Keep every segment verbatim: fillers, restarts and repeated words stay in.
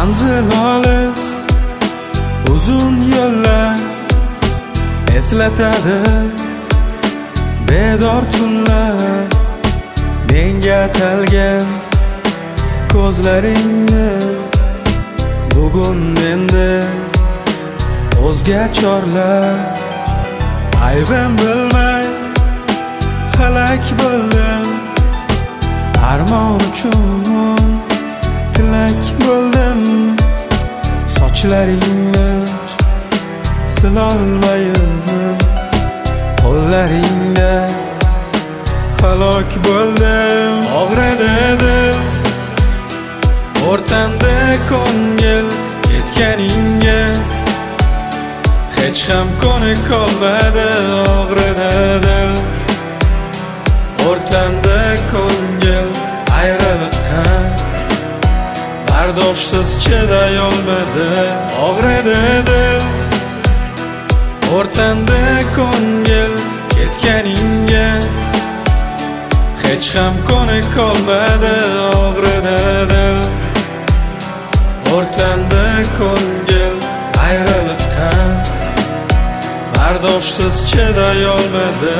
manzil olis, uzun yo'llar eslatadi bedor tunlar. Menga atalgan ko'zlaringni bugun menda o'zga chorlar. Aybim bilmay halak bo'ldim, armon uchun tilak bo'ldim. Sochlaringni silolmayman, qo'llaringda halok bo'ldim. Og'ridi dil, o'rtanda ko'ngil ketganingga hech ham ko'nik qolmadi. Og'ridi dil, o'rtanda ko'ngil ayriliqqa bardoshsiz chiday olmadi. Og'ridi dil, o'rtanda ko'ngil ketganingga hech ham ko'nik qolmadi. Og'ridi dil, o'rtanda ko'ngil ayriliqqa bardoshsiz chiday olmadi.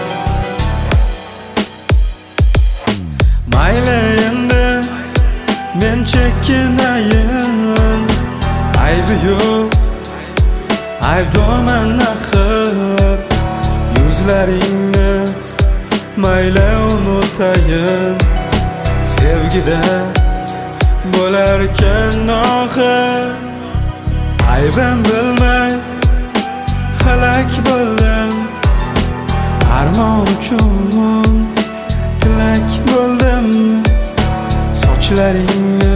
Mayli endi men chekkinayin, aybi yo'q, aybdorman axir. Yuzlaringni mayli unutayin, sevgida bo'larkan oxir. Aybim bilmay halak bo'ldim, armon uchun tilak bo'ldim. Sochlaringni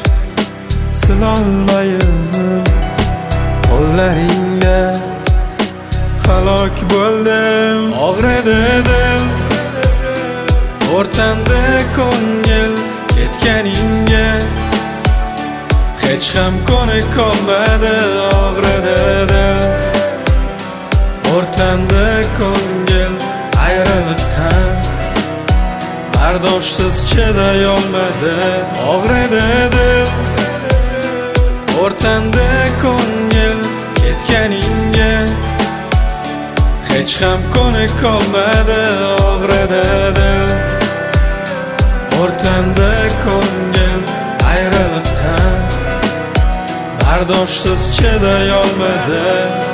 silolmayman, qo'llaringda halok bo'ldim. Og'ridi dil, o'rtanda ko'ngil ketganingga hech ham ko'nik qolmadi. Og'ridi dil, o'rtanda ko'ngil ayriliqqa bardoshsiz chiday olmadi. Og'ridi dil, o'rtanda ko'ngil ketganingga hech ham ko'nik qolmadi. Og'ridi dil, o'rtanda ko'ngil ayriliqqa bardoshsiz chiday olmadi.